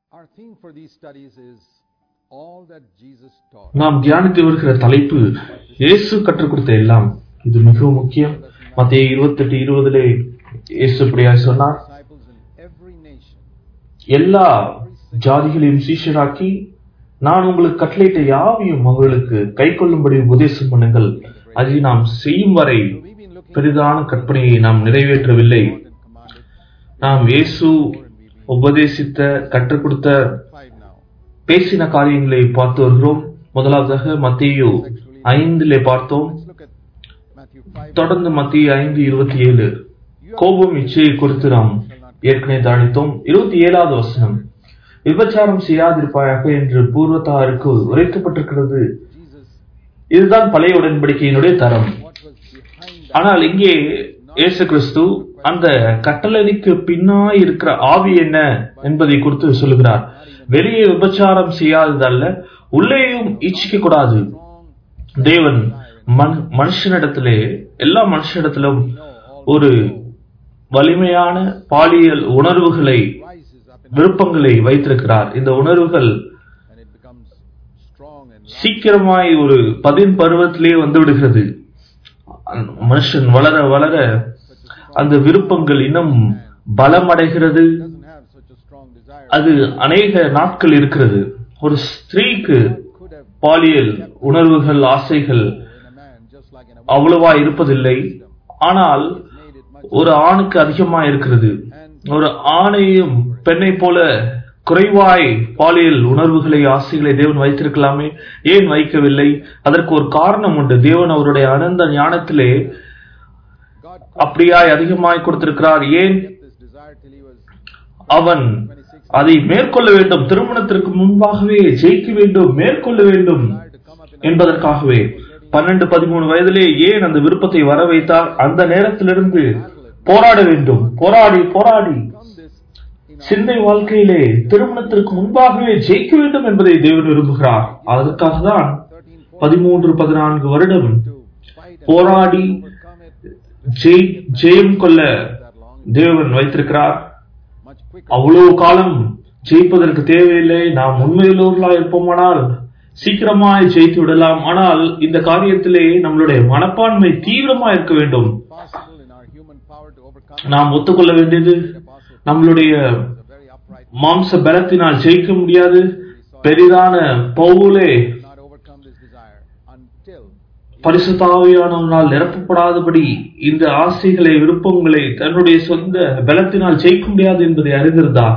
Our theme for these studies is all that Jesus taught. நாம் தியானித்து வருகிற தலைப்பு இயேசு கற்றுக் கொடுத்த எல்லாம். இது மிகவும் முக்கியம். மத்தேயு 28:20 இயேசு இப்படியாய் சொன்னார், எல்லா ஜாதிகளையும் சீஷராக்கி நான் உங்களுக்கு கட்டளையிட்ட யாவையும் அவர்களுக்கு கைக்கொள்ளும்படி உபதேசம் பண்ணுங்கள். அதை நாம் செய்யும் வரை பெரிதான கற்பனையை நாம் நிறைவேற்றவில்லை. நாம் இயேசு உபதேசித்த கற்றுக் கொடுத்த பேசின காரியங்களை பார்த்து வருகிறோம். முதலாவதாக மத்தேயு 5 பார்த்தோம். தொடர்ந்து மத்தேயு 5:27 கோபம் இச்சையை குறித்து நாம் ஏற்கனவே தானித்தோம். 27வது வசனம், விபச்சாரம் செய்யாதிருப்பாயாக என்று பூர்வத்தாருக்கு உரைக்கப்பட்டிருக்கிறது. இதுதான் பழைய உடன்படிக்கையினுடைய தரம். ஆனால் இங்கே இயேசு கிறிஸ்து அந்த கட்டளைக்கு பின்னாய் இருக்கிற ஆவி என்ன என்பதை குறித்து சொல்லுகிறார். வெளியே விபச்சாரம் செய்யாததல்ல, உள்ளேயும் இச்சிக்க கூடாது. தேவன் மனுஷனிடத்திலே எல்லா மனுஷனிடத்திலும் ஒரு வலிமையான பாலியல் உணர்வுகளை விருப்பங்களை வைத்திருக்கிறார். இந்த உணர்வுகள் சீக்கிரமாய் ஒரு 10 பருவத்திலே வந்து விடுகிறது. மனுஷன் வளர வளர அந்த விருப்பங்கள் இன்னும் பலமடைகிறது. அது அநேக நாட்கள் இருக்கிறது. ஒரு ஸ்திரீக்கு பாலியல் உணர்வுகள் ஆசைகள் அவ்வளவா இருப்பதில்லை. ஆனால் ஒரு ஆணுக்கு அதிகமா இருக்கிறது. ஒரு ஆணையும் பெண்ணை போல குறைவாய் பாலியல் உணர்வுகளை ஆசைகளை தேவன் வைத்திருக்கலாமே, ஏன் வைக்கவில்லை? அதற்கு ஒரு காரணம் உண்டு. தேவன் அவருடைய அனந்த ஞானத்திலே அப்படியாய் அதிகமாய் கொடுத்திருக்கிறார். ஏன்? அவன் அதை மேற்கொள்ள வேண்டும், திருமணத்திற்கு முன்பாகவே ஜெயிக்க வேண்டும், மேற்கொள்ள வேண்டும் என்பதற்காகவே 12-13 வயதிலே ஏன் அந்த விருப்பத்தை வர வைத்தார்? அந்த நேரத்திலிருந்து போராட வேண்டும். போராடி சிந்தை வாழ்க்கையிலே திருமணத்திற்கு முன்பாகவே ஜெயிக்க வேண்டும் என்பதை தேவன் விரும்புகிறார். அதற்காக தான் 13-14 வருடம் போராடி ஜெயம் கொள்ள தேவன் வைத்திருக்கிறார். அவ்வளவு காலம் ஜெயிப்பதற்கு தேவையில்லை. நாம் உண்மையுள்ளவர்களாக இருப்போமானால் சீக்கிரமாய் ஜெயித்து விடலாம். ஆனால் இந்த காரியத்திலே நம்மளுடைய மனப்பான்மை தீவிரமா இருக்க வேண்டும். நாம் ஒத்துக்கொள்ள வேண்டியது, நம்மளுடைய மாம்ச பலத்தினால் ஜெயிக்க முடியாது. பெரிதான பவுலே பரிசுத்த ஆவியானவரால் நிரப்பப்படாதபடி இந்த ஆசைகளை விருப்பங்களை தன்னுடைய சொந்த பலத்தினால் ஜெயிக்க முடியாது என்பதை அறிந்திருந்தார்.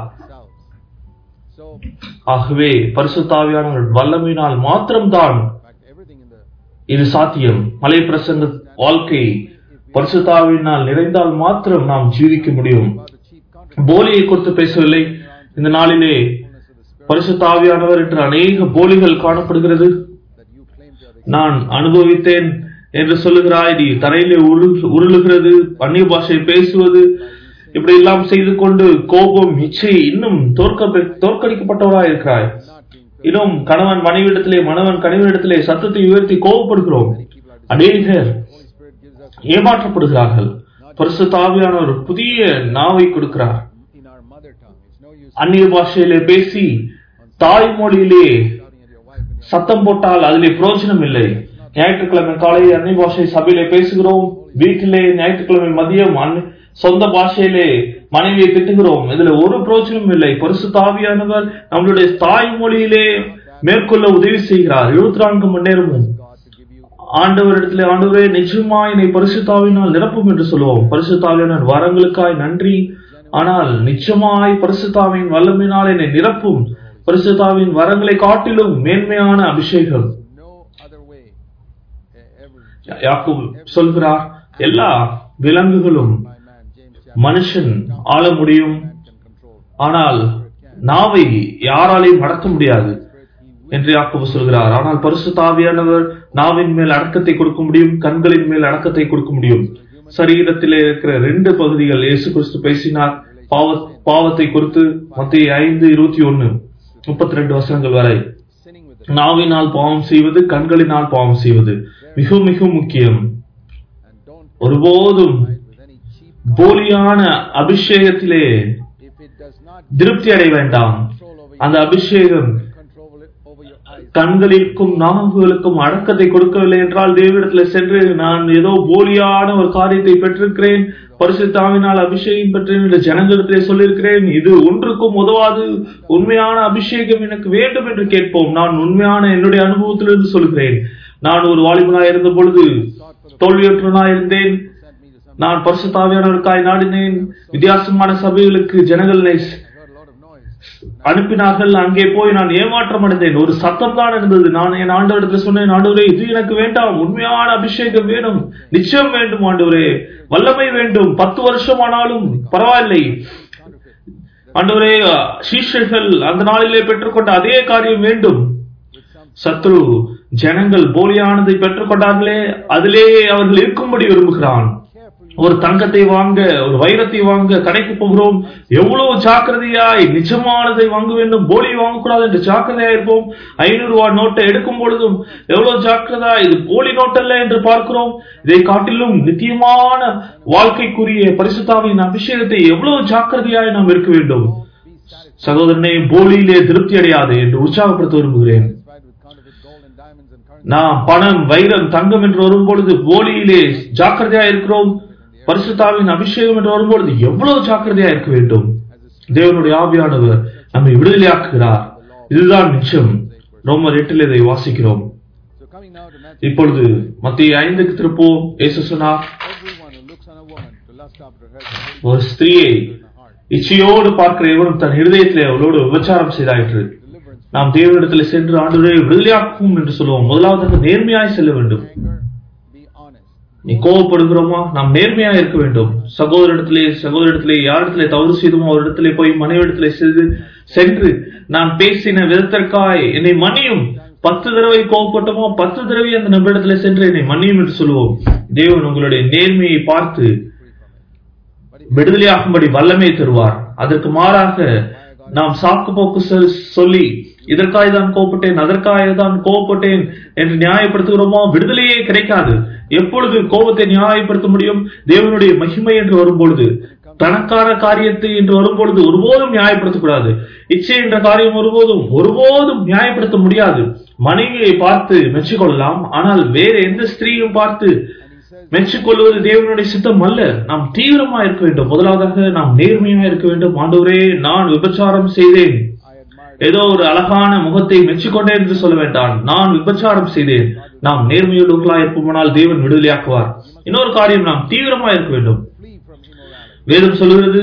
ஆகவே பரிசுத்த ஆவியானவர் வல்லமையினால் மாத்திரம்தான் இது சாத்தியம். மலை பிரசங்க வாழ்க்கை பரிசுத்த ஆவியினால் நிறைந்தால் மாத்திரம் நாம் ஜீவிக்க முடியும். போலியை குறித்து பேசவில்லை. இந்த நாளிலே பரிசுத்த ஆவியானவர் என்று அநேக போலிகள் காணப்படுகிறது. நான் அனுபவித்தேன் என்று சொல்லுகிறாய், நீ தரையிலே உருளுகிறது, அந்நிய பாஷை பேசுவது, இப்படி எல்லாம் செய்து கொண்டு கோபம் இச்சை இன்னும் தோற்கடிக்கப்பட்டவராய் இருக்கிறாய். இன்னும் கணவன் மனைவிடத்திலே, மனைவன் கணவனிடத்திலே சத்தத்தை உயர்த்தி கோபப்படுகிறோம். அநேகர் ஏமாற்றப்படுகிறார்கள். பரிசுத்த ஆவியானவர் புதிய நாவை கொடுக்கிறார். அந்நிய பாஷையிலே பேசி தாய்மொழியிலே சத்தம் போட்டால் அதிலே பிரயோஜனம் இல்லை. ஞாயிற்றுக்கிழமை காலை அந்நிய பாஷை சபையிலே பேசுகிறோம், வீட்டிலே ஞாயிற்றுக்கிழமை மதியம் சொந்த பாஷையிலே மனைவியை திட்டுகிறோம். இதுல ஒரு பிரயோஜனம் இல்லை. பரிசுத்த ஆவியானவர் நம்மளுடைய தாய்மொழியிலே மேற்கொள்ள உதவி செய்கிறார். 24 மணி நேரமும் ஆண்டவரிடத்திலே, ஆண்டவரே நிச்சயமா என்னை பரிசுத்த ஆவியினால் நிரப்பும் என்று சொல்லுவோம். பரிசுத்த ஆவியானவர் வரங்களுக்காய் நன்றி, ஆனால் நிச்சயமாய் பரிசுத்த ஆவியின் வல்லமையினால் என்னை நிரப்பும். பரிசுத்த ஆவியின் வரங்களை காட்டிலும் மேன்மையான அபிஷேகம். யாக்கோபு சொல்கிறார், எல்லா விலங்குகளும் மனுஷன் ஆள முடியும், ஆனால் நாவை யாராலையும் அடக்க முடியாது என்று யாக்கோபு சொல்கிறார். ஆனால் பரிசுத்த ஆவியானவர் நாவின் மேல் அடக்கத்தை கொடுக்க முடியும், கண்களின் மேல் அடக்கத்தை கொடுக்க முடியும். சரீரத்திலே இருக்கிற 2 பகுதிகள் இயேசு கிறிஸ்து பேசினார். பாவத்தை குறித்து மத்தேயு 5:21-32 வசனங்கள் வரை. நாவினால் பாவம் செய்வது, கண்களினால் பாவம் செய்வது மிக மிக முக்கியம். ஒருபோதும் போலியான அபிஷேகத்திலே திருப்தி அடைய வேண்டாம். அந்த அபிஷேகம் control it over your eyes. கண்களிற்கும் நாவுகளுக்கும் அடக்கத்தை கொடுக்கவில்லை என்றால் தேவனிடத்தில் சென்று நான் ஏதோ போலியான ஒரு காரியத்தை பெற்றிருக்கிறேன், பரிசுத்த ஆவியினால் அபிஷேகம் பெற்றேன் என்று ஜனங்களிடத்திலே சொல்லியிருக்கிறேன், இது ஒன்றுக்கும் உதவாது, உண்மையான அபிஷேகம் எனக்கு வேண்டும் என்று கேட்போம். நான் உண்மையான என்னுடைய அனுபவத்திலிருந்து சொல்கிறேன். நான் ஒரு வாலிபனாய் இருந்த பொழுது தோல்வியற்றனாய் இருந்தேன். நான் பரிசுத்த ஆவியானவருக்காய் நாடினேன். வித்தியாசமான சபைகளுக்கு ஜனங்களை அனுப்பினார்கள். அங்கே போய் நான் ஏமாற்றம் அடைந்தேன். ஒரு சத்தம் தான் இருந்தது. நான் என் ஆண்டவரிடத்தில் சொன்னேன், ஆண்டவரே இது எனக்கு வேண்டாம், உண்மையான அபிஷேகம் வேணும், நிச்சயம் வேண்டும் ஆண்டவரே, வல்லமை வேண்டும், 10 வருஷம் ஆனாலும் பரவாயில்லை ஆண்டவரே. சீஷர்கள் அந்த நாளிலே பெற்றுக்கொண்ட அதே காரியம் வேண்டும். சத்ரு ஜனங்கள் போலியானதை பெற்றுக்கொண்டார்களே, அதிலே அவர்கள் இருக்கும்படி விரும்புகிறான். ஒரு தங்கத்தை வாங்க, ஒரு வைரத்தை வாங்க கடைக்கு போகிறோம், எவ்வளவு ஜாக்கிரதையாய் நிஜமானதை வாங்க வேண்டும், போலி வாங்கக்கூடாது என்று ஜாக்கிரதையா இருப்போம். 500 ரூபாய் நோட்டை எடுக்கும் பொழுதும் எவ்வளவு ஜாக்கிரதா, இது போலி நோட்டல்ல என்று பார்க்கிறோம். இதை காட்டிலும் நித்தியமான வாழ்க்கைக்குரிய பரிசுத்தாவின் அபிஷேகத்தை எவ்வளவு ஜாக்கிரதையாய் நாம் இருக்க வேண்டும். சகோதரனை, போலியிலே திருப்தி அடையாது என்று உற்சாகப்படுத்த விரும்புகிறேன். நாம் பணம், வைரம், தங்கம் என்று வரும்பொழுது போலியிலே ஜாக்கிரதையா இருக்கிறோம். பரிசுத்தாவின் அபிஷேகம் என்று வரும்பொழுது எவ்வளவு ஜாக்கிரதையா இருக்க வேண்டும். தேவனுடைய ஆவியானவர் நம்மை விடுதலையாக்குகிறார். இதுதான் நிச்சயம். ரோமர் 8 இதை வாசிக்கிறோம். இப்பொழுது மத்திய 5க்கு திருப்போம். இயேசு சொன்னார், ஒரு ஸ்திரீயை இச்சையோடு பார்க்கிற எவரும் தன் இருதயத்திலே அவளோடு விபச்சாரம் செய்தாயிற்று. நாம் தேவனிடத்தில் சென்று ஆண்டவரே விடுதலையாக்கும் என்று சொல்லுவோம். முதலாவதாக நேர்மையாய் செல்ல வேண்டும். நீ கோபப்படுகிறோமா? நாம் நேர்மையாக இருக்க வேண்டும். சகோதரத்திலே யாரிடத்திலே தவறு செய்தோமோ அவரிடத்திலே போய் மனைவிடத்திலே சென்று நான் பேசின விதத்திற்காய் என்னை மன்னியும். 10 தடவை கோபப்பட்டோமோ 10 தடவை அந்த நபரிடத்திலே சென்று என்னை மன்னியும் என்று சொல்லுவோம். தேவன் உங்களுடைய நேர்மையை பார்த்து விடுதலையாகும்படி வல்லமை தருவார். அதற்கு மாறாக நாம் சாக்கு போக்கு சொல்லி இதற்காக தான் கோபப்பட்டேன், அதற்காக தான் கோபப்பட்டேன் என்று நியாயப்படுத்துகிறோமோ விடுதலையே கிடைக்காது. எப்பொழுது கோபத்தை நியாயப்படுத்த முடியும்? தேவனுடைய மகிமை என்று வரும்பொழுது, தனக்கான காரியத்தை என்று வரும்பொழுது ஒருபோதும் நியாயப்படுத்தக்கூடாது. இச்சை என்ற காரியம் ஒருபோதும் நியாயப்படுத்த முடியாது. மனைவியை பார்த்து மெச்சிக்கொள்ளலாம், ஆனால் வேற எந்த ஸ்திரீயும் பார்த்து மெச்சிக்கொள்வது தேவனுடைய சித்தம் அல்ல. நாம் தீவிரமா இருக்க வேண்டும். முதலாவதாக நாம் நேர்மையா இருக்க வேண்டும். ஆண்டவரே நான் விபச்சாரம் செய்தேன், ஏதோ ஒரு அழகான முகத்தை மெச்சிக்கொண்டேன் என்று சொல்ல வேண்டாம். நான் விபச்சாரம் செய்தேன். நாம் நேர்மையுள்ளவர்களா இருப்போமானால் தேவன் விடுதலையாக்குவார். இன்னொரு காரியம், நாம் தீவிரமா இருக்க வேண்டும். வேதம் சொல்லுகிறது,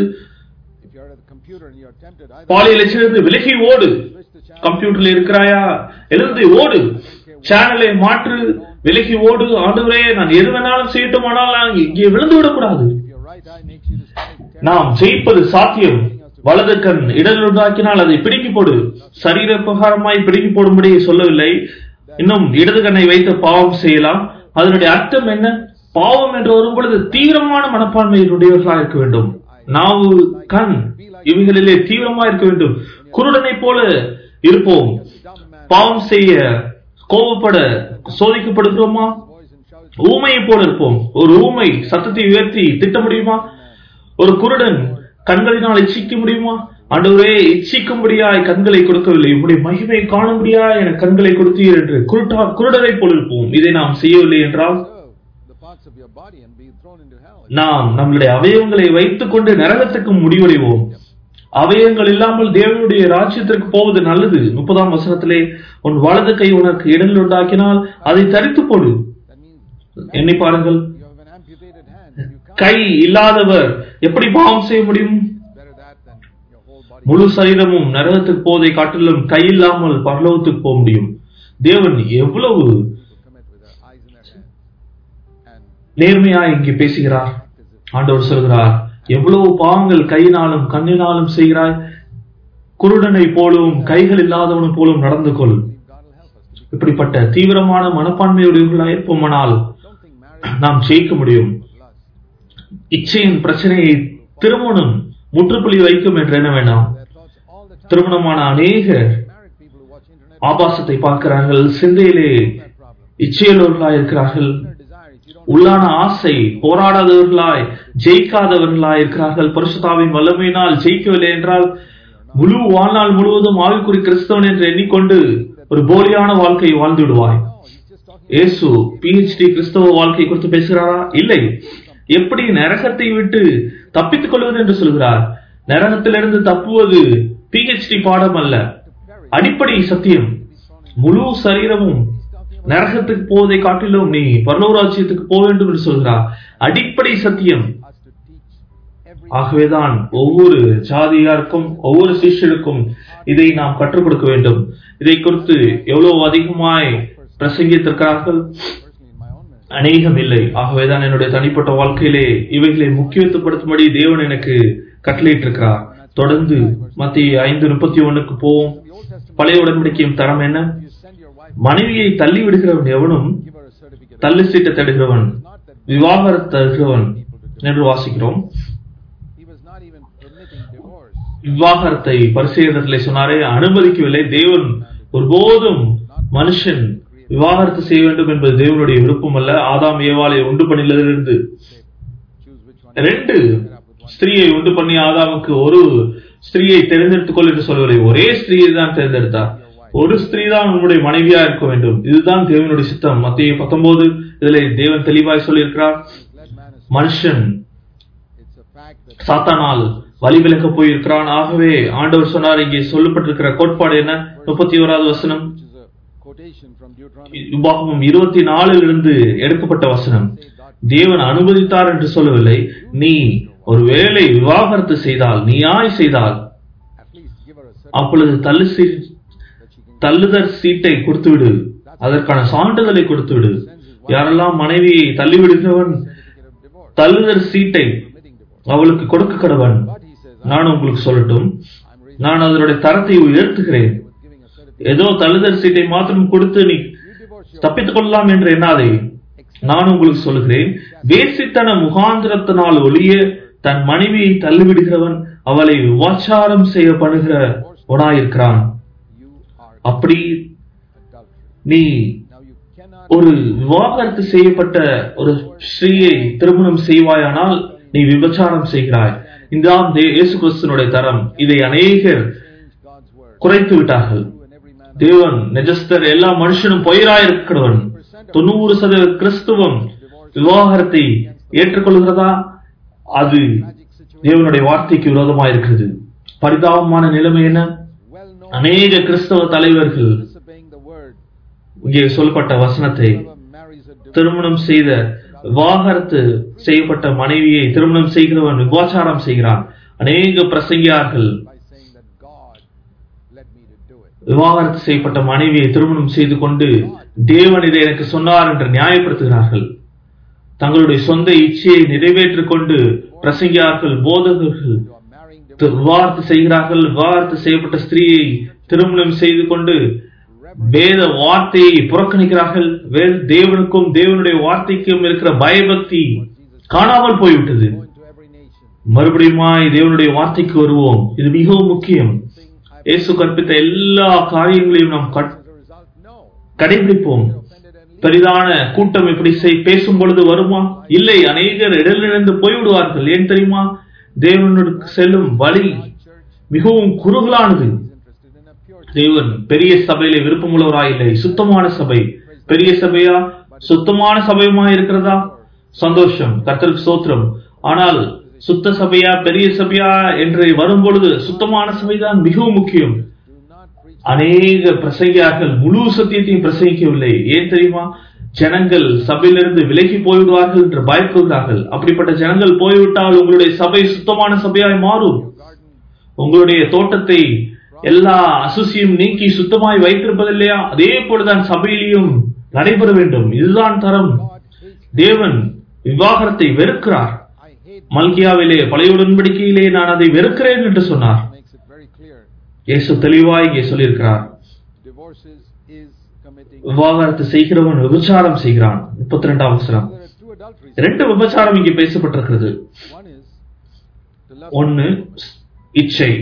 பாலியலிலிருந்து விலகி ஓடு. கம்ப்யூட்டர்ல இருக்கிறாயா? எழுந்து ஓடு. சேனலை மாற்று, விலகி ஓடு. ஆண்டவரே நான் எது வேணாலும் செய்யட்டுமானால் நான் இங்கே விழுந்து விடக்கூடாது. நாம் ஜெயிப்பது சாத்தியம். வலது கண் இடர்கள் உண்டாக்கினால் அதை பிடுங்கி போடு. சரீர பிரகாரமாய் பிடுங்கி போடும்படி சொல்லவில்லை. இன்னும் இடது கண்ணை வைத்து பாவம் செய்யலாம். அதனுடைய அர்த்தம் என்ன? பாவம் என்று வரும்பொழுது தீவிரமான மனப்பான்மையினுடையவர்களாக இருக்க வேண்டும். நாவு, கண் இவைகளிலே தீவிரமா இருக்க வேண்டும். குருடனை போல இருப்போம். பாவம் செய்ய, கோபப்பட சோதிக்கப்படுகிறோமா? ஊமையை போல இருப்போம். ஒரு ஊமை சத்தத்தை உயர்த்தி திட்ட முடியுமா? ஒரு குருடன் கண்களினால் இச்சிக்க முடியுமா? ஆண்டவரே இச்சிக்கும்படியாய் கண்களை கொடுக்கவில்லை, உம்முடைய மகிமையை காணும்படியாய் எனக்கு கண்களை கொடுத்தீர் என்று குருடரை போல் இருப்போம். இதை நாம் செய்யவில்லை என்றால் நாம் நம்முடைய அவயவங்களை வைத்துக் கொண்டு நரகத்துக்கு முடிவடைவோம். அவயங்கள் இல்லாமல் தேவனுடைய ராஜ்யத்திற்கு போவது நல்லது. 30ஆம் வசனத்திலே, உன் வலது கை உனக்கு இடர்கள் உண்டாக்கினால் அதை தரித்து போடு. எண்ணி பாருங்கள், கை இல்லாதவர் எப்படி பாவம் செய்ய முடியும்? முழு சரீரமும் நரகத்துக்கு போவதை காட்டிலும் கை இல்லாமல் பரலோகத்துக்கு போக முடியும். தேவன் எவ்வளவு நேர்மையா இங்கே பேசுகிறார். ஆண்டவர் சொல்கிறார், எவ்வளவு பாவங்கள் கையினாலும் கண்ணினாலும் செய்கிறாய், குருடனை போலும் கைகள் இல்லாதவனை போலும் நடந்து கொள். இப்படிப்பட்ட தீவிரமான மனப்பான்மையுடையவர்களாக இருப்போமானால் நாம் ஜெயிக்க முடியும். இச்சையின் பிரச்சனையை திருமணம் முற்றுப்புள்ளி வைக்கும் என்று எண்ண வேண்டாம். திருமணமான அநேகர் ஆபாசத்தை பார்க்கிறார்கள், சிந்தையிலே இச்சையுள்ளவர்களாய் இருக்கிறார்கள், உள்ளான ஆசை போராடாதவர்களாய், ஜெயிக்காதவர்களாய் இருக்கிறார்கள். பரிசுத்தாவின் வல்லமையினால் ஜெயிக்கவில்லை என்றால் முழு வாழ்நாள் முழுவதும் ஆவிக்குரிய கிறிஸ்தவன் என்று எண்ணிக்கொண்டு ஒரு போலியான வாழ்க்கையை வாழ்ந்து விடுவாய். இயேசு PhD கிறிஸ்தவ வாழ்க்கை குறித்து பேசுகிறாரா? இல்லை. எப்படி நரகத்தை விட்டு தப்பித்துக் கொள்வது என்று சொல்கிறார். நரகத்திலிருந்து தப்புவது PhD பாடம் அல்ல, அடிப்படை சத்தியம். முழு சரீரமும் நரகத்துக்கு போவதை காட்டிலும் நீ பரலோகராஜ்யத்துக்கு போக வேண்டும் என்று சொல்கிறார். அடிப்படை சத்தியம். ஆகவேதான் ஒவ்வொரு ஜாதியாருக்கும் ஒவ்வொரு சிஷ்யருக்கும் இதை நாம் கற்றுக் கொடுக்க வேண்டும். இதை குறித்து எவ்வளவு அதிகமாய் பிரசங்கித்திருக்கிறார்கள்? அநேகம் இல்லை. ஆகவேதான் என்னுடைய தனிப்பட்ட வாழ்க்கையிலே இவைகளை முக்கியத்துவப்படுத்தும்படி தேவன் எனக்கு கட்டளையிட்டிருக்கிறார். தொடர்ந்து மத்திய 5:31 போவோம். பழைய உடன்படிக்கையின் தரம் என்ன? மனைவியை தள்ளி விடுகிறவன் எவனும் தள்ளு சீட்டை தடுகிறவன், விவாகரத்து தருகிறவன் என்று வாசிக்கிறோம். விவாகரத்தை பரிசீலனத்திலே சொன்னாரே, அனுமதிக்கவில்லை. தேவன் ஒருபோதும் மனுஷன் விவாகரத்து செய்ய வேண்டும் என்பது தேவனுடைய விருப்பம் அல்ல. ஆதாம் ஏவாளை உண்டு பண்ணிலிருந்து 2 ஸ்திரீயை உண்டு பண்ணி ஆதாமுக்கு ஒரு ஸ்திரீயை தேர்ந்தெடுத்துக் கொள் என்று சொல்லவில்லை. ஒரே ஸ்திரீயை தான் தேர்ந்தெடுத்தார். ஒரு ஸ்திரீ தான் உன்னுடைய மனைவியா இருக்க வேண்டும். இதுதான் தேவனுடைய சித்தம். மத்திய 19 இதிலே தேவன் தெளிவாய் சொல்லியிருக்கிறார். மனுஷன் சாத்தானால் வழி விலக போயிருக்கிறான். ஆகவே ஆண்டவர் சொன்னார். இங்கே சொல்லப்பட்டிருக்கிற கோட்பாடு என்ன? 31வது வசனம், உபாகமம் 24 எடுக்கப்பட்ட வசனம். தேவன் அனுமதித்தார் என்று சொல்லவில்லை. நீ ஒருவேளை விவாகரத்து செய்தால், நீயாய் செய்தால், அப்பொழுது தள்ளுதற் சீட்டை கொடுத்துவிடு, அதற்கான சான்றிதழை கொடுத்துவிடு. யாரெல்லாம் மனைவியை தள்ளிவிடுகிறவன் தள்ளுதற் சீட்டை அவளுக்கு கொடுக்க கடவன். நான் உங்களுக்கு சொல்லட்டும், நான் அதனுடைய தரத்தை உயர்த்துகிறேன். ஏதோ தள்ளுதற் சீட்டை மாத்திரம் கொடுத்து நீ தப்பித்துக் கொள்ளலாம் என்று எண்ணாதே. நான் உங்களுக்கு சொல்லுகிறேன், வேசித்தன முகாந்திரத்தினால் ஒளிய தன் மனைவியை தள்ளிவிடுகிறவன் அவளை விவாச்சாரம் செய்ய பண்ணுகிறவனாயிருக்கிறான். அப்படி நீ ஒரு விவாகரத்து செய்யப்பட்ட ஒரு ஸ்ரீயை திருமணம் செய்வாயானால் நீ விபச்சாரம் செய்கிறாய். இதுதான் இயேசு கிறிஸ்துவினுடைய தரம். இதை அநேகர் குறைத்து விட்டார்கள். தேவன் நிஜஸ்தர், எல்லா மனுஷனும் பொய்யராயிருக்கிறவன். 90% கிறிஸ்துவம் விவாகரத்தை ஏற்றுக்கொள்கிறதா? அது தேவனுடைய வார்த்தைக்கு விரோதமாக இருக்கிறது. பரிதாபமான நிலைமை என்ன? அநேக கிறிஸ்தவ தலைவர்கள் இங்கே சொல்லப்பட்ட வசனத்தை திருமணம் செய்த விவாகரத்து செய்யப்பட்ட மனைவியை திருமணம் செய்கிறவன் விபச்சாரம் செய்கிறான். அநேக பிரசங்கியார்கள் விவாகரத்து செய்யப்பட்ட மனைவியை திருமணம் செய்து கொண்டு தேவன் இதை எனக்கு சொன்னார் என்று நியாயப்படுத்துகிறார்கள். தங்களுடைய சொந்த இச்சையை நிறைவேற்றிக் கொண்டு பிரசங்கியார்கள், போதகர்கள் விவாகரத்து செய்கிறார்கள். விவாகரத்து செய்யப்பட்ட ஸ்திரீயை திருமணம் செய்து கொண்டு வேத வார்த்தையை புறக்கணிக்கிறார்கள். தேவனுக்கும் தேவனுடைய வார்த்தைக்கும் இருக்கிற பயபக்தி காணாமல் போய்விட்டது. மறுபடியும் தேவனுடைய வார்த்தைக்கு வருவோம். இது மிகவும் முக்கியம். இயேசு கற்பித்த எல்லா காரியங்களையும் நாம் கடைபிடிப்போம். பெரிதான கூட்டம் இப்படி பேசும் பொழுது வருமா? இல்லை. அநேகர் இடலிழந்து போய்விடுவார்கள். ஏன் தெரியுமா? தேவனுக்கு செல்லும் வழி மிகவும் குறுகலானது. தேவன் பெரிய சபையில விருப்பமுள்ளவராயில்லை. சுத்தமான சபை. பெரிய சபையா சுத்தமான சபையுமா இருக்கிறதா? சந்தோஷம், கர்த்தருக்கு ஸ்தோத்திரம். ஆனால் சுத்த சபையா பெரிய சபையா என்று வரும்பொழுது சுத்தமான சபைதான் மிகவும் முக்கியம். அநேக பிரசங்கியார்கள் முழு சத்தியத்தையும் பிரசங்கிக்கவில்லை. ஏன் தெரியுமா? ஜனங்கள் சபையிலிருந்து விலகி போய்விடுவார்கள் என்று பயப்படுகிறார்கள். அப்படிப்பட்ட ஜனங்கள் போய்விட்டால் உங்களுடைய சபை சுத்தமான சபையாய் மாறும். உங்களுடைய தோட்டத்தை எல்லா அசுசியும் நீக்கி சுத்தமாய் வைத்திருப்பதில்லையா? அதே போலதான் சபையிலையும் நடைபெற வேண்டும். இதுதான் தரம். தேவன் விவாகரத்தை வெறுக்கிறார். மல்கியாவிலே பழைய உடன்படிக்கையிலே நான் அதை வெறுக்கிறேன் என்று சொன்னார். இயேசு தெளிவாய் இங்கே சொல்லியிருக்கிறார். விவாகரத்து செய்கிறவன் விபச்சாரம் செய்கிறான். 32ஆம் வசனம். 2 விபச்சாரம் இங்கே பேசப்பட்டிருக்கிறது. ஒன்னு இச்சை,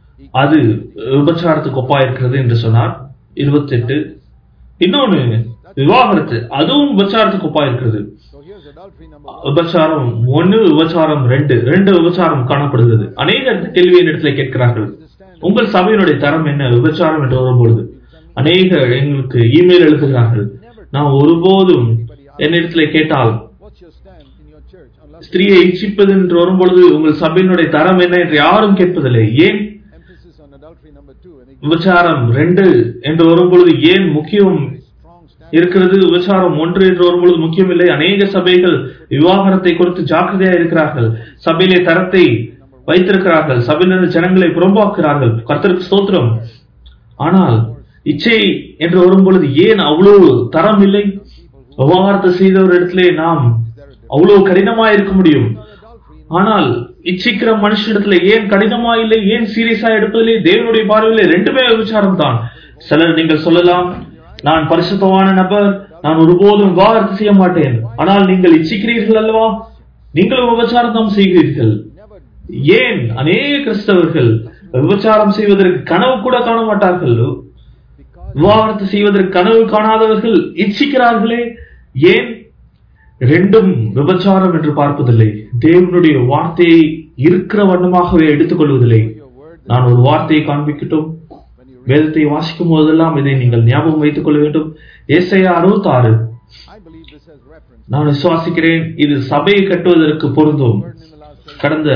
அது விபச்சாரத்துக்கு ஒப்பா இருக்கிறது என்று சொன்னார். 28. இன்னொன்னு விவாகரத்து, அதுவும் விபச்சாரத்துக்கு ஒப்பா இருக்கிறது. So here's adultery number 1. விபச்சாரம் 1, விபச்சாரம் 2 விபச்சாரம் காணப்படுகிறது. அநேகர் இந்த கேள்வியை இடத்துல கேட்கிறார்கள், உங்கள் சபையினுடைய தரம் என்ன விபச்சாரம் என்று வரும்பொழுது? அநேகர் எங்களுக்கு இமெயில் எழுதுகிறார்கள். நான் ஒருபோதும் என்னிடத்துல கேட்டால் What's your stand in your church on love? ஸ்திரியை இச்சிப்பது என்று வரும்பொழுது உங்கள் சபையினுடைய தரம் என்ன என்று யாரும் கேட்பதில்லை. ஏன்? Emphasis on adultery number 2. And விபச்சாரம் 2 என்று வரும்பொழுது ஏன் முக்கியம் strong stand. இருக்கிறது? விபச்சாரம் 1 என்று வரும்பொழுது முக்கியம் இல்லை. அநேக சபைகள் விவாகரத்தை குறித்து ஜாக்கிரதையா இருக்கிறார்கள். சபையிலே தரத்தை வைத்திருக்கிறார்கள். சபையினர் ஜனங்களை புறம்பாக்குகிறார்கள். கர்த்தருக்கு ஸ்தோத்திரம். ஆனால் இச்சை என்று வரும்பொழுது ஏன் அவ்வளவு தரம் இல்லை? விவாகரத்தை செய்தவரிடத்திலே நாம் அவ்வளவு கடினமா இருக்க முடியும். ஆனால் இச்சிக்கிற மனுஷனிடத்துல ஏன் கடினமா இல்லை? ஏன் சீரியஸா எடுப்பதில்லை? தேவனுடைய பார்வையிலே 2மே விபச்சாரம் தான். சிலர் நீங்கள் சொல்லலாம், நான் பரிசுத்தமான நபர், நான் ஒருபோதும் விவாகரத்து செய்ய மாட்டேன். ஆனால் நீங்கள் இச்சிக்கிறீர்கள் அல்லவா? நீங்களும் விபச்சாரம் தான் செய்கிறீர்கள். ஏன் அநேக கிறிஸ்தவர்கள் விபச்சாரம் செய்வதற்கு கனவு கூட காண மாட்டார்கள்? விவாகரத்து செய்வதற்கு கனவு காணாதவர்கள் இச்சிக்கிறார்களே ஏன்? 2ம் விபச்சாரம் என்று பார்ப்பதில்லை. தேவனுடைய வார்த்தையை இருக்கிற வண்ணமாகவே எடுத்துக் கொள்வதில்லை. நான் ஒரு வார்த்தையை காண்பிக்கட்டும். வேதத்தை வாசிக்கும் போதெல்லாம் இதை நீங்கள் ஞாபகம் வைத்துக் கொள்ள வேண்டும். ஏசாயா 66. நான் விசுவாசிக்கிறேன் இது சபையை கட்டுவதற்கு பொருந்தும். கடந்த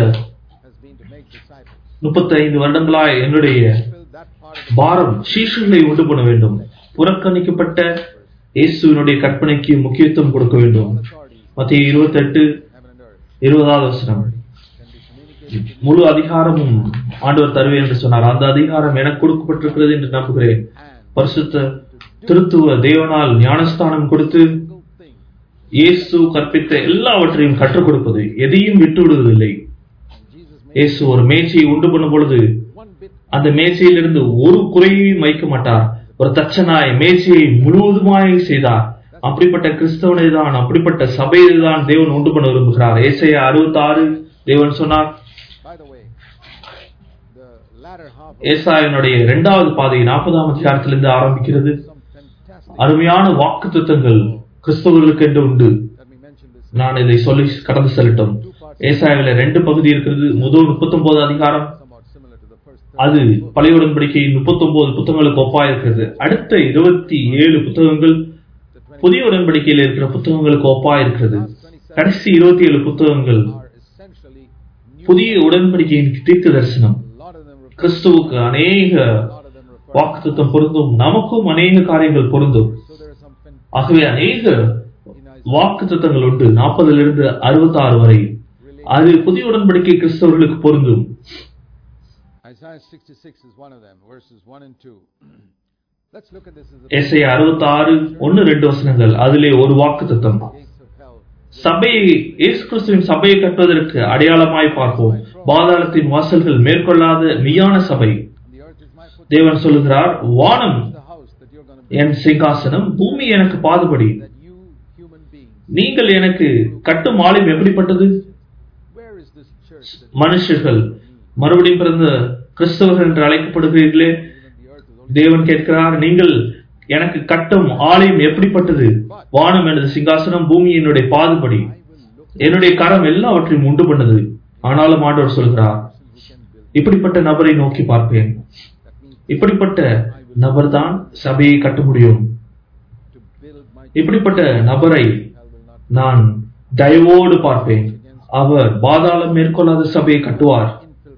35 வருடங்களாய் என்னுடைய பாரம் சீஷர்களை உண்டு பண்ண வேண்டும். புறக்கணிக்கப்பட்ட இயேசுவினுடைய கற்பனைக்கு முக்கியத்துவம் கொடுக்க வேண்டும். மத்தேயு 28:20 முழு அதிகாரமும் ஆண்டவர் தருவேன் என்று சொன்னார். அந்த அதிகாரம் எனக்கு கொடுக்கப்பட்டிருக்கிறது என்று நம்புகிறேன். பரிசுத்த திருத்துவ தேவனால் ஞானஸ்தானம் கொடுத்து இயேசு கற்பித்த எல்லாவற்றையும் கற்றுக் கொடுப்பது, எதையும் விட்டு விடுவதில்லை. இயேசு ஒரு மேஜையை உண்டு பண்ணும் பொழுது அந்த மேஜையிலிருந்து ஒரு குறையையும் வைக்க மாட்டார். ஒரு தச்சனாய் மேஜையை முழுவதுமாய் செய்தார். அப்படிப்பட்ட கிறிஸ்தவனை தான், அப்படிப்பட்ட சபையை தான் தேவன் உண்டு பண்ண விரும்புகிறார். ஏசாயா 66 தேவன் சொன்னார். ஏசாயனுடைய 2வது பாதை 40ஆம் அதிகாரத்திலிருந்து ஆரம்பிக்கிறது. அருமையான வாக்குத்தத்தங்கள் கிறிஸ்தவர்களுக்கு என்று உண்டு. நான் இதை சொல்லி கடந்து செல்லட்டும். ஏசாயாவில 2 பகுதி இருக்கிறது. முதல் 39 அதிகாரம், அது பழைய உடன்படிக்கையின் 39 புத்தகங்களுக்கு ஒப்பா இருக்கிறது. அடுத்த 27 புத்தகங்கள் புதிய உடன்படிக்கையில் இருக்கிற புத்தகங்களுக்கு ஒப்பா இருக்கிறது. கடைசி 27 புத்தகங்கள் புதிய உடன்படிக்கையின் தீர்க்க தரிசனம். கிறிஸ்துவுக்கு அநேக வாக்குத்தத்தம் பொருந்தும், நமக்கும் அநேக காரியங்கள் பொருந்தும். ஆகவே அநேக வாக்குத்தத்தங்கள் உண்டு 40 to 66 வரை. அது புதிய உடன்படிக்கை கிறிஸ்தவர்களுக்கு பொருந்தும். Isaiah 66 is one of them, verses 1 and 2. Let's look at this as a ஏசாயா 66 1-2 வசனங்கள். அதிலே ஒரு வாக்குத்தத்தம். சபையை, இயேசு கிறிஸ்துவின் சபையை கட்டுவதற்கு அடையாளமாய் பார்ப்போம். பாதாளத்தின் வாசல்கள் மேற்கொள்ளாத மெய்யான சபை. தேவன் சொல்லுகிறார், வானம் என் சிங்காசனம், பூமி எனக்கு பாதுபடி. நீங்கள் எனக்கு கட்டும் ஆலயம் எப்படிப்பட்டது? மனுஷர்கள், மறுபடியும் பிறந்த கிறிஸ்தவர்கள் என்று அழைக்கப்படுகிறீர்களே, தேவன் கேட்கிறார், நீங்கள் எனக்கு கட்டும் ஆலயம் எப்படிப்பட்டது? வானம் எனது சிங்காசனம், பூமி என்னுடைய பாதுபடி. என்னுடைய கரம் எல்லாவற்றையும் உண்டு பண்ணது. ஆனாலும் ஆண்டவர் சொல்கிறார், இப்படிப்பட்ட நபரை நோக்கி பார்ப்பேன். இப்படிப்பட்ட நபர் தான் சபையை கட்ட முடியும். இப்படிப்பட்ட நபரை நான் தயவோடு பார்ப்பேன். அவர் பாதாளம் மேற்கொள்ளாத சபையை கட்டுவார்.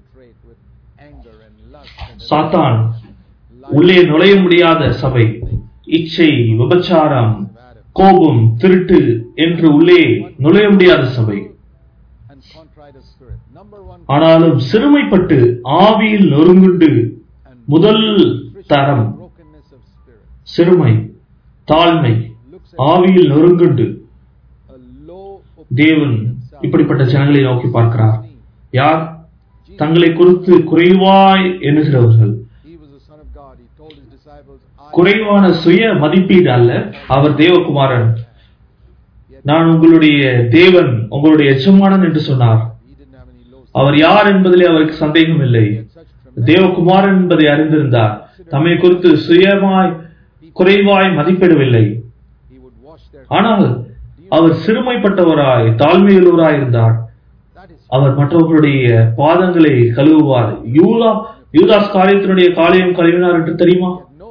சாத்தான் உள்ளே நுழைய முடியாத சபை, இச்சை, விபச்சாரம், கோபம், திருட்டு என்று உள்ளே நுழைய முடியாத சபை. ஆனாலும் சிறுமைப்பட்டு ஆவியில் நொறுங்குண்டு, முதல் தரம் சிறுமை, தாழ்மை, ஆவியில் நொறுங்குண்டு தேவன் இப்படிப்பட்ட ஜனங்களை நோக்கி பார்க்கிறார். யார்? தங்களை குறித்து குறைவாய் எண்ணுகிறவர்கள். குறைவான சுய மதிப்பீடு அல்ல. அவர் தேவகுமாரன், நான் உங்களுடைய தேவன், உங்களுடைய எஜமானன் என்று சொன்னார். அவர் யார் என்பதிலே அவருக்கு சந்தேகம் இல்லை. தேவகுமாரன் என்பதை அறிந்திருந்தார். தம்மை குறித்து சுயமாய் குறைவாய் மதிப்பிடவில்லை. ஆனால் அவர் சிறுமைப்பட்டவராய் தாழ்மையுள்ளவராய் இருந்தார். அவர் மற்றவர்களுடைய பாதங்களை கழுவுவார். யூதாஸ் காரியத்தினுடைய காலையும் கழுவினார் என்று தெரியுமா?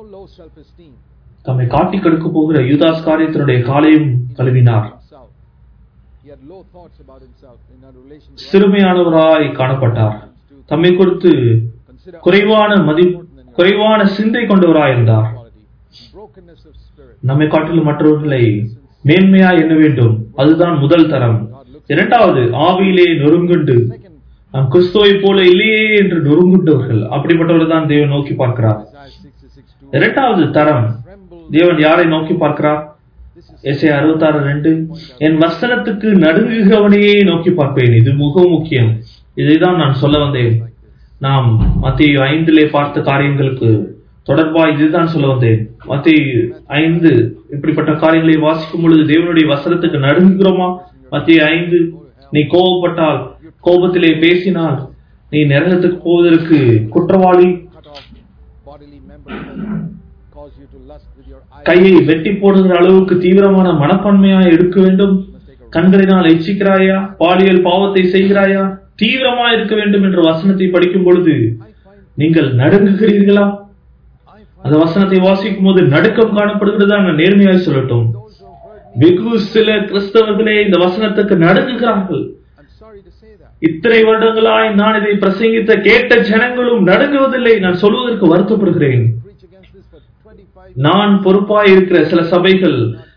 தம்மை காட்டி கெடுக்க போகிற யூதாஸ் காரியத்தினுடைய காலையும் கழுவினார். சிறுமையானவராய் காணப்பட்டார். தம்மை கொடுத்து குறைவான சிந்தை கொண்டவராய் இருந்தார். நம்மை காட்டிலும் மற்றவர்களை மேன்மையா எண்ண வேண்டும். அதுதான் முதல் தரம். இரண்டாவது, ஆவியிலே நொறுங்குண்டு நாம் கிறிஸ்துவை போல இல்லையே என்று நொறுங்குண்டவர்கள், அப்படிப்பட்டவர்கள் தான் தேவன் நோக்கி பார்க்கிறார். இரண்டாவது தரம் தேவன் யாரை நோக்கி பார்க்கிறார்? எசேயா 66:2, என் வசனத்துக்கு நடுங்குகிறவனையே நோக்கி பார்ப்பேன். இது மிக முக்கியம். இதைதான் நான் சொல்ல வந்தேன். நாம் மத்தேயு 5 பார்த்த காரியங்களுக்கு தொடர்பா இதுதான் சொல்ல வந்தேன். மத்தேயு 5 இப்படிப்பட்ட காரியங்களை வாசிக்கும் பொழுது தேவனுடைய வசனத்துக்கு நடுங்குகிறோமா? மத்தேயு 5, நீ கோபப்பட்டால், கோபத்திலே பேசினால் நீ நரகத்துக்கு போவதற்கு குற்றவாளி. கையை வெட்டி போடுகிற அளவுக்கு தீவிரமான மனப்பான்மையாய் இருக்க வேண்டும். கண்களினால் எச்சிக்கிறாயா? பாலியல் பாவத்தை செய்கிறாயா? தீவிரமா இருக்க வேண்டும் என்ற வசனத்தை படிக்கும் பொழுது நீங்கள் நடுங்குகிறீர்களா? அந்த வசனத்தை வாசிக்கும் போது நடுக்கம் காணப்படுகிறதா? நான் நேர்மையாய் சொல்லட்டும், வெகு சில கிறிஸ்தவர்களே இந்த வசனத்துக்கு நடுங்குகிறார்கள். இத்தனை வருடங்களாய் நான் இதை பிரசங்கித்த கேட்ட ஜனங்களும் நடுங்குவதில்லை. நான் சொல்வதற்கு வருத்தப்படுகிறேன். நான் பொறுப்பாய் இருக்கிற சில சபைகள்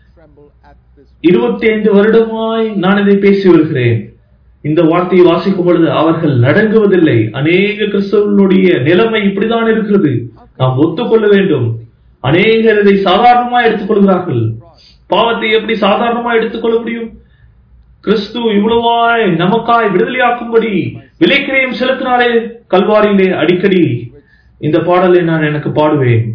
25 வருடமாய் நான் இதை பேசி வருகிறேன். இந்த வார்த்தையை வாசிக்கும் பொழுது அவர்கள் நடுங்குவதில்லை. அநேக கிறிஸ்தவர்களுடைய நிலைமை இப்படிதான் இருக்கிறது. நாம் ஒத்துக்கொள்ள வேண்டும். அநேகர் இதை சாதாரணமா எடுத்துக்கொள்கிறார்கள். பாவத்தை எப்படி சாதாரணமா எடுத்துக்கொள்ள முடியும்? கிறிஸ்து இவ்வளவாய் நமக்காய் விடுதலையாக்கும்படி விலைக்கிரயம் செலுத்தினாலே கல்வாரியிலே. அடிக்கடி இந்த பாடலை நான் எனக்கு பாடுவேன்.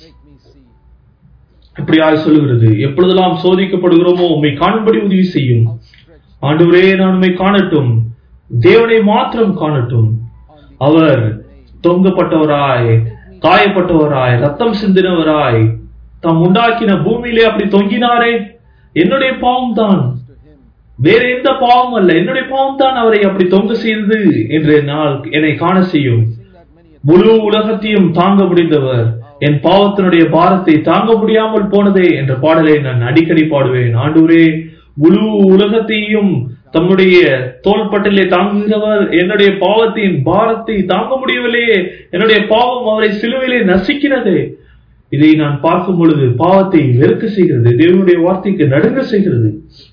இப்படியாய் சொல்லுகிறது, எப்பொழுதெல்லாம் சோதிக்கப்படுகிறோமோ உம்மை காணும்படி உதவி செய்யும். ஆண்டவரே, நான் உம்மை காணட்டும், தேவனை மாத்திரம் காணட்டும். அவர் தொங்கப்பட்டவராய், காயப்பட்டவராய், ரத்தம் சிந்தினவராய் தாம் உண்டாக்கின பூமியிலே அப்படி தொங்கினாரே. என்னுடைய பாவம் தான், வேற எந்த பாவம் அல்ல, என்னுடைய பாவம் தான் அவரை அப்படி தொங்க செய்தது என்று என்னை காண செய்யும். முழு உலகத்தையும் தாங்க முடிந்தவர் என் பாவத்தினுடைய பாரத்தை தாங்க முடியாமல் போனதே என்ற பாடலை நான் அடிக்கடி பாடுவேன். ஆண்டவரே, முழு உலகத்தையும் தம்முடைய தோள்பட்டிலே தாங்குகிறவர் என்னுடைய பாவத்தின் பாரத்தை தாங்க முடியவில்லையே. என்னுடைய பாவம் அவரை சிலுவையிலே நசிக்கிறது. இதை நான் பார்க்கும் பொழுது பாவத்தை வெறுக்க செய்கிறது, தேவனுடைய வார்த்தைக்கு நடுங்க செய்கிறது.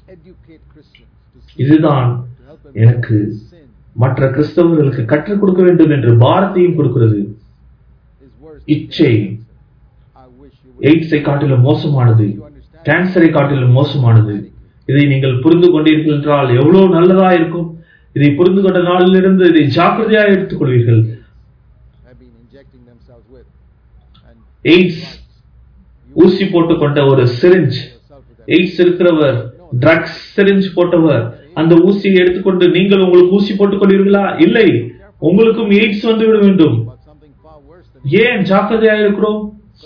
இதுதான் எனக்கு மற்ற கிறிஸ்தவர்களுக்கு கற்றுக் கொடுக்க வேண்டும் என்று பாரத்தையும் கொடுக்கிறது. இச்சை எய்ட்ஸை காட்டிலும் மோசமானது, கேன்சரை காட்டிலும் மோசமானது. இதை நீங்கள் புரிந்து கொண்டீர்கள் என்றால் எவ்வளவு நல்லதா இருக்கும். இதை புரிந்து கொண்ட நாளிலிருந்து இதை ஜாக்கிரதையாக எடுத்துக் கொள்வீர்கள். எய்ட்ஸ் ஊசி போட்டுக்கொண்ட ஒரு சிரிஞ்ச், எய்ட்ஸ் இருக்கிறவர் ட்ரக்ஸ் சிரிஞ்ச் போட்டவர் அந்த ஊசியை எடுத்துக்கொண்டு நீங்கள் உங்களுக்கு ஊசி போட்டுக் கொண்டீர்களா? இல்லை, உங்களுக்கும் எய்ட்ஸ் வந்து விட வேண்டும். ஏன் ஜாக்கிரதையாக இருக்கிறோம்?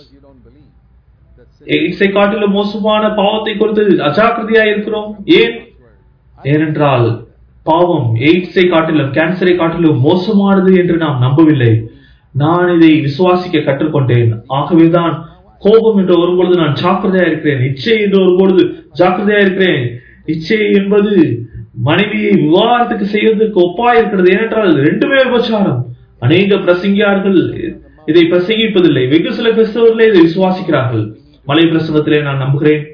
எய்ட்ஸை காட்டிலும் மோசமான பாவத்தை குறித்து அஜாக்கிரதையாக இருக்கிறோம். ஏன்? ஏனென்றால் பாவம் எய்ட்ஸை காட்டிலும் கேன்சரை காட்டிலும் மோசமானது என்று நாம் நம்பவில்லை. நான் இதை விசுவாசிக்க கற்றுக்கொண்டேன். ஆகவேதான் கோபம் என்று வரும்பொழுது நான் ஜாக்கிரதையா இருக்கிறேன். இச்சை என்று வரும்பொழுது ஜாக்கிரதையா இருக்கிறேன். இச்சை என்பது மனைவியை விவாகரத்துக்கு செய்வதற்கு ஒப்பாய் இருக்கிறது. ஏனென்றால் ரெண்டுமே விபச்சாரம். அநேக பிரசங்கியார்கள் இதை பிரசங்கிப்பதில்லை. வெகு சில கிறிஸ்தவர்களே இதை விசுவாசிக்கிறார்கள். மலை பிரசங்கத்திலே நான் நம்புகிறேன்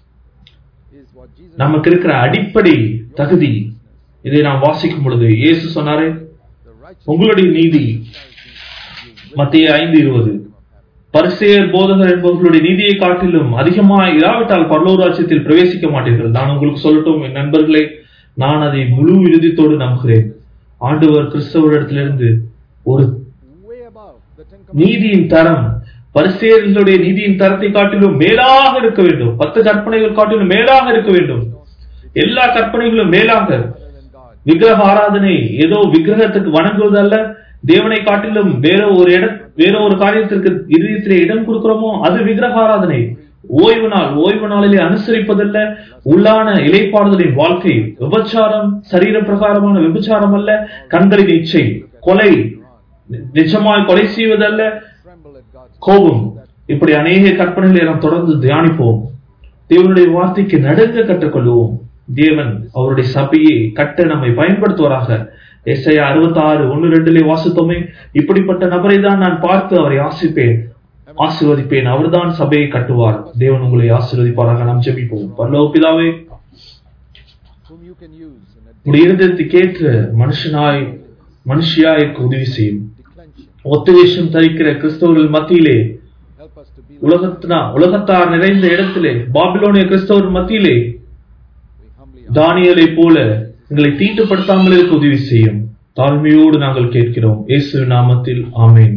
நமக்கு இருக்கிற அடிப்படை தகுதி. இதை நாம் வாசிக்கும் பொழுது இயேசு சொன்னாரே, உங்களுடைய நீதி, மத்தேயு 5:20, பரிசேயர் போதகர் என்பவர்களுடைய நீதியை காட்டிலும் அதிகமாக இராவிட்டால் பரலோக ராஜ்யத்தில் பிரவேசிக்க மாட்டீர்கள். நான் உங்களுக்கு சொல்லட்டும் என் நண்பர்களே, நான் அதை முழு இறுதித்தோடு நம்புகிறேன். ஆண்டவர் கிறிஸ்தவரிடத்திலிருந்து ஒரு நீதியின் தரம், பரிசேயர்களுடைய நீதியின் தரத்தை காட்டிலும் மேலாக இருக்க வேண்டும். 10 கற்பனைகள் காட்டிலும் மேலாக இருக்க வேண்டும். எல்லா கற்பனைகளும் மேலாக. விக்கிரக ஆராதனை ஏதோ விக்கிரகத்துக்கு வணங்குவது அல்ல. தேவனை காட்டிலும் வேற ஒரு காரியத்திற்கு இதயத்திலே இடம் கொடுக்கிறோமோ அது விக்கிரக ஆராதனை. ஓய்வு நாளிலே அனுசரிப்பதல்ல, உள்ளான இலைப்பாடுதலின் வாழ்க்கை, விபச்சாரம், சரீர பிரகாரமான விபச்சாரம் அல்ல, கண்களின் இச்சை, கொலை, நிஜமாய் கொலை செய்வதல்ல, கோபம், இப்படி அநேக கற்பனைகளை நாம் தொடர்ந்து தியானிப்போம். தேவனுடைய வார்த்தைக்கு நடுங்க கற்றுக்கொள்வோம். தேவன் அவருடைய சபையை கட்ட நம்மை பயன்படுத்துவாராக. எஸ்ஐயா 66:1-2 வாசித்தோமே, இப்படிப்பட்ட நபரை தான் நான் பார்த்து அவரை ஆசீர்வதிப்பேன், அவர்தான் சபையை கட்டுவார். தேவன் உங்களை ஆசீர்வதிப்பாராக. நாம் ஜெபிப்போம். பரலோக பிதாவே, உடைய இருதயத்துக்கேற்ற மனுஷியாய் உதவி செய்யும். ஒத்துவேஷம் தரிக்கிற கிறிஸ்தவர்கள் மத்தியிலே, உலகத்தார் நிறைந்த இடத்திலே, பாபிலோனிய கிறிஸ்தவர் மத்தியிலே தானியேலை போல எங்களை தீட்டுப்படுத்தாமல் இருக்க உதவி செய்யும். தாழ்மையோடு நாங்கள் கேட்கிறோம். இயேசு நாமத்தில் ஆமென்.